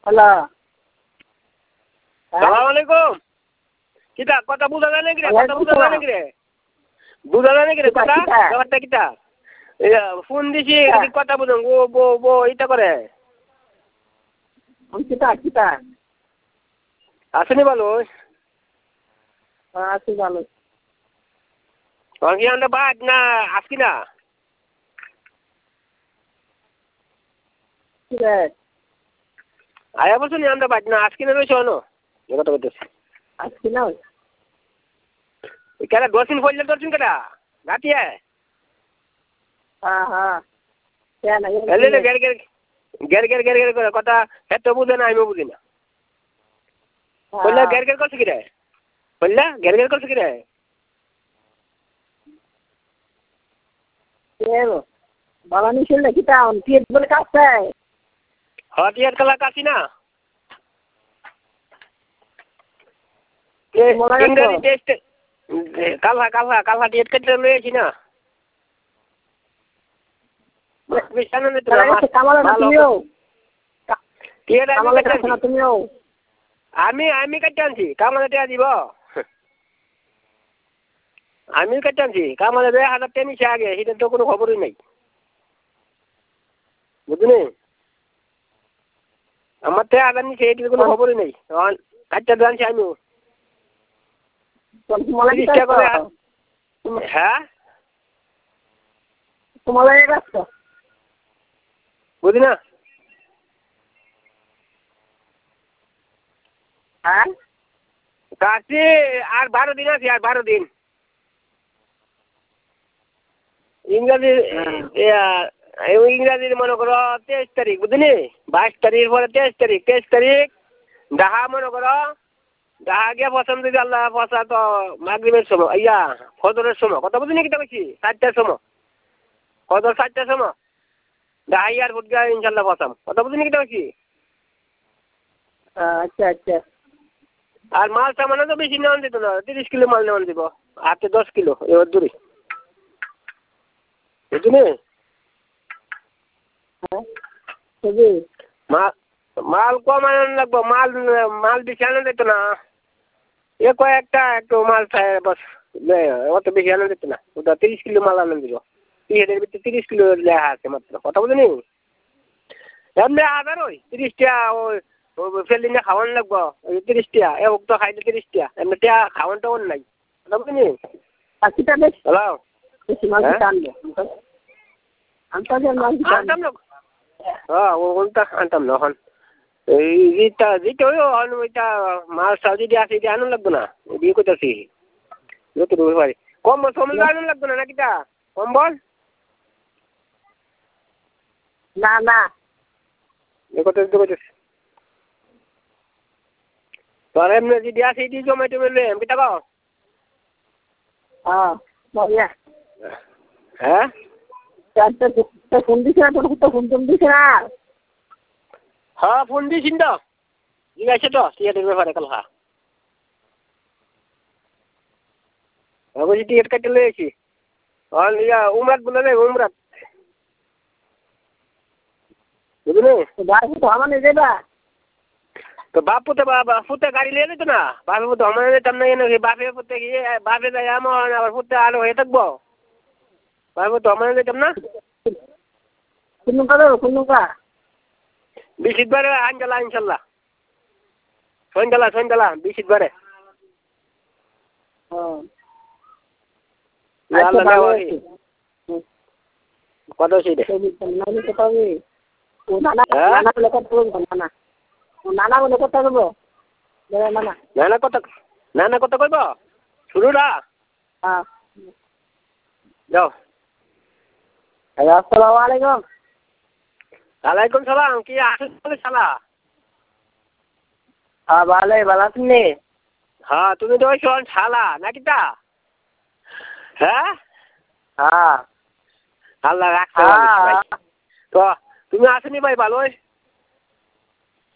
Hello. সালাম আলাইকুম। কিতা কথা বুঝা যায় নাকি রে? কথা বুঝা যায় নাকি রে? বুঝা যায় নাকি রে কথা? ব্যাপারটা কিতা? ফোন দিছি কথা বুঝুন ও বো এটা করে। কিতা কিতা? আসেনি ভালো? আছি ভালো। কি আনতে বাদ না আজকি না? ঠিক আছে। আয়া বলছো নি আনতে বাদ না আজকি না রয়েছে অনো? এ কথা বলতেছি। আজকে না? কেডা দর্শন পড়লে দর্শন কেডা? গাতিয়া? হ্যাঁ হ্যাঁ। কেন এলে গের করে কথা হেতো বুঝে না আমিও বুঝি না। কইলা গের করছে কি রে? কইলা গের করছে কি রে? কেন? বালানি ছিল কিতা অন কি বলে কাছে? হটিয়ার কালা কাছি না? ইংরেজি টেস্ট কালহা টিয়েট কেটে লয়েছি না। আমি কেটে আনছি কামালে টেয়া দিব। আমি কেটে আনছি কামালে 1000 টাকা নিছে আগে সেটা তো কোনো খবরই নাই বুঝলি আমার 1000 নিছে এটার কোনো খবরই নেই কাটটা আনছি আমিও। হ্যাঁ বুঝি না কাছে আর 12 দিন আছে আর 12 দিন ইংরাজির মনে করো 23 তারিখ বুঝলি 22 তারিখ পরে 23 তারিখ ডাহা মনে করো ডাহা গিয়ে পছন্দ যদি আল্লাহ পয়সা তো মাগরিবের সময় ইয়া ফজরের সময় কথা বুঝলি কি বলছি 4টার সময় ফজর 4টার সময় ডাহা এয়ারপোর্ট গিয়ে ইনশাল্লাহ পছাম কথা বুঝলি কি বলছি। আচ্ছা আচ্ছা আর মাল সামানো তো বেশি নেওয়া দিত না 30 কিলো মাল নেওয়া দিব হাতে 10 কিলো এবার দূরে বুঝলি মাল কম আনানো লাগবো মাল বেশি আনা যেত না এ কয়েকটা একটু মাল বস অত বেশি আনা যেত না ওটা 30 কিলো মাল আনা দিব 30 কিলো লেখা আছে মাত্র কথা বুঝলি এমনি হাজার ওই 30 টাকা ওই ফেলিনে খাওয়ান লাগবো ওই 30 টাকা এ তো খাইলে 30 টাকা এমনি টাকা খাওয়ান টাওয়ান নাই কথা বুঝলি হ্যালো আনতাম না হ্যাঁ ওটা আনতাম না এখন এই যেটা ওইটা মাছ যদি আসে এটা আনুন লাগবে না দিয়ে করতেছি যত রুই পারি কম সময় আনুন লাগবে না নাকি তা কম বল না না এ করতেছি তোর এমনি যদি আসে এটি জমাইতে বললে এমনি টাকা হ্যাঁ ফোন দিছে না তোর ফোন দিছে না হ্যাঁ ফোন দিয়েছিস তো ঠিক আছে তো টিকিটের ব্যাপারে কালহা বলছি টিকিট কাটতে লয়েছি ইয়া উমরাত বলে রে উমরাত বুঝলি তো ফুতে গাড়ি লিয়ে যেত না বাপে পুতে আমার যেতাম না নাকি বাপে পুতে গিয়ে বাপে যাই আমার আবার ফুতে আলো হয়ে থাকবো বাপে পুতে আমার যেতাম না বিশিতবারে আনজালা ইনশাল্লাহ সন্ধ্যালা বিশিতবারে কত সেই নানা কত কইব শুরু না যাও আসসালামু আলাইকুম ওয়ালাইকুম সালাম কি আসলে শালা ভালো আছেন হ্যাঁ তুমি তো ওই শালা নাকি তা হ্যাঁ হ্যাঁ আল্লাহ রাখতে তো তুমি আসেনি ভাই ভালো